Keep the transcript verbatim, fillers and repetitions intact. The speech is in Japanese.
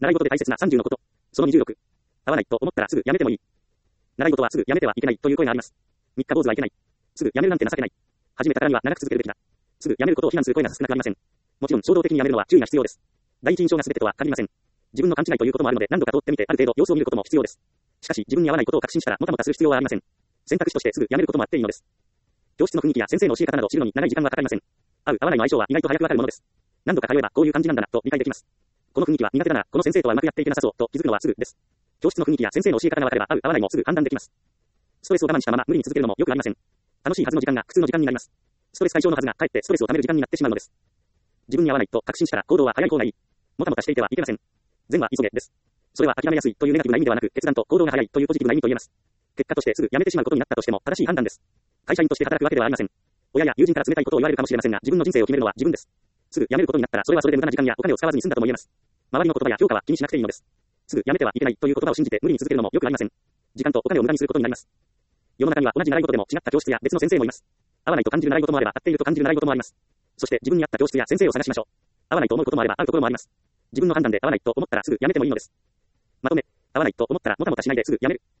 習い事で大切なさんじゅうのこと。そのにじゅうろく。合わないと思ったらすぐやめてもいい。習い事はすぐやめてはいけないという声があります。三日坊主はいけない。すぐやめるなんて情けない。始めたからには長く続けるべきだ。すぐやめることを非難する声が少なくありません。もちろん衝動的にやめるのは注意が必要です。第一印象が全てとは限りません。自分の勘違いということもあるので何度か通ってみてある程度様子を見ることも必要です。しかし自分に合わないことを確信したらもたもたする必要はありません。選択肢としてすぐやめることもあっていいのです。教室の雰囲気や先生の教え方など知るのに長い時間はかかりません。合う合わないの相性は意外と早くわかるものです。何度か通えばこういう感じなんだなと理解できます。この雰囲気は苦手だな、この先生とはうまくやっていけなさそうと気づくのはすぐです。教室の雰囲気や先生の教え方がわかれば合う合わないもすぐ判断できます。ストレスを我慢したまま無理に続けるのもよくありません。楽しいはずの時間が苦痛の時間になります。ストレス解消のはずがかえってストレスを溜める時間になってしまうのです。自分に合わないと確信したら行動は早い方がいい。もたもたしていてはいけません。善は急げです。それは諦めやすいというネガティブな意味ではなく、決断と行動が早いというポジティブな意味と言えます。結果としてすぐやめてしまうことになったとしても正しい判断です。会社員として働くわけではありません。親や友人から冷たいことを言われるかもしれませんが、自分の人生を決めるのは自分です。すぐやめることになったらそれはそれで無駄な時間やお金を使わずに済んだとも言えます。周りの言葉や評価は気にしなくていいのです。すぐやめてはいけないという言葉を信じて無理に続けるのもよくありません。時間とお金を無駄にすることになります。世の中には同じ習い事でも違った教室や別の先生もいます。合わないと感じる習い事もあれば合っていると感じる習い事もあります。そして自分に合った教室や先生を探しましょう。合わないと思うこともあれば合うところもあります。自分の判断で合わないと思ったらすぐやめてもいいのです。まとめ、合わないと思ったらもたもたしないですぐやめる。